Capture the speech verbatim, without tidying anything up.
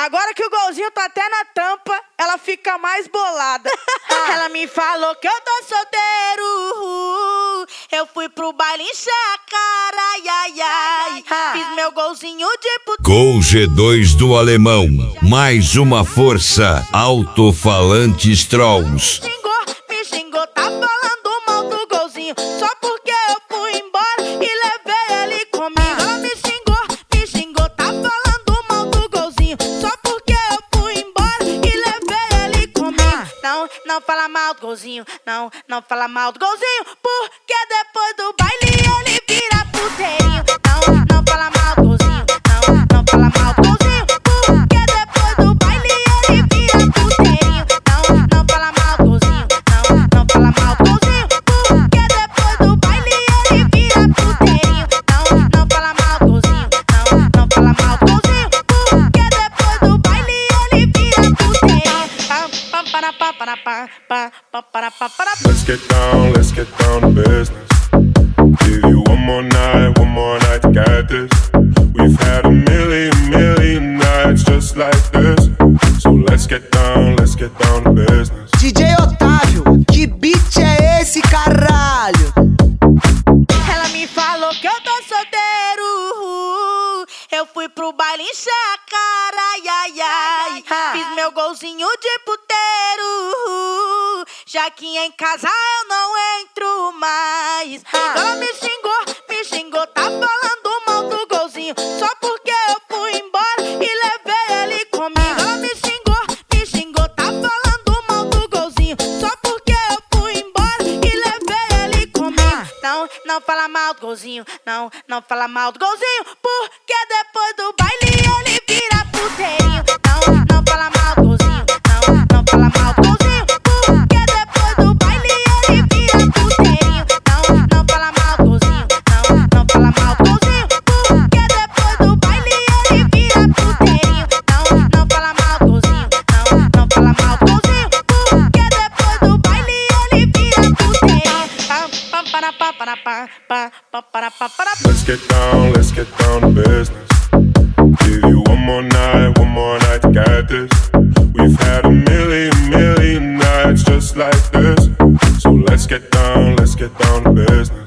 Agora que o golzinho tá até na tampa, ela fica mais bolada. Ela me falou que eu tô solteiro. Eu fui pro baile encher a cara, ai, ai, ai. Fiz meu golzinho de puteiro. Gol G dois do Alemão. Mais uma força. Alto-falantes Trolls. Me xingou, me xingou, tá falando mal do golzinho. Só porque eu fui embora e levei ele comigo. Ela me xingou, me xingou, tá falando mal do golzinho. Só porque eu fui embora e levei ele comigo. Não, não fala mal do golzinho. Não, não fala mal do golzinho. Porque depois do baile ele vira puteirinho. Não, não fala mal do golzinho. Não, não fala mal do golzinho. Porque depois do baile ele vira puteirinho. Não, não fala mal do golzinho. Não, não fala mal do golzinho. Porque depois do baile ele vira puteirinho. Não, não fala mal do golzinho. Não, não fala mal do golzinho. Porque depois do baile ele vira puteirinho. Pam, pam, para, pam, para, pam, pam, pam, para, pam, para. Let's get down, let's get down to business. Give you one more night, one more night to get this. We've had a million, million nights just like this. So let's get down, let's get down to business. D J Otávio, que beat é esse, caralho? Ela me falou que eu tô solteiro. Eu fui pro baile encher a cara, ai, ai, ai. Fiz meu golzinho de puteiro. Já que em casa eu não entro mais. Ela me xingou, me xingou, tá falando mal do golzinho. Só porque eu fui embora e levei ele comigo. Ela me xingou, me xingou, tá falando mal do golzinho. Só porque eu fui embora e levei ele comigo. Não, não fala mal do golzinho. Não, não fala mal do golzinho. Porque depois do baile ele vira puteirinho. Não, não fala mal do golzinho. Não, não fala mal do golzinho. Porque depois do baile ele vira puteirinho. Não, não fala mal do golzinho. Não, não fala mal do golzinho. Porque depois do baile ele vira puteirinho. Não, não fala mal do golzinho. Não, não fala mal do golzinho. Porque depois do baile ele vira puteirinho. Pam, pam, para, pam, para, pam, pam, pam, para, pam, para. Let's get down, let's get down to business. Give you one more night, one more night to get this. We've had a million, million nights just like this. So let's get down, let's get down to business.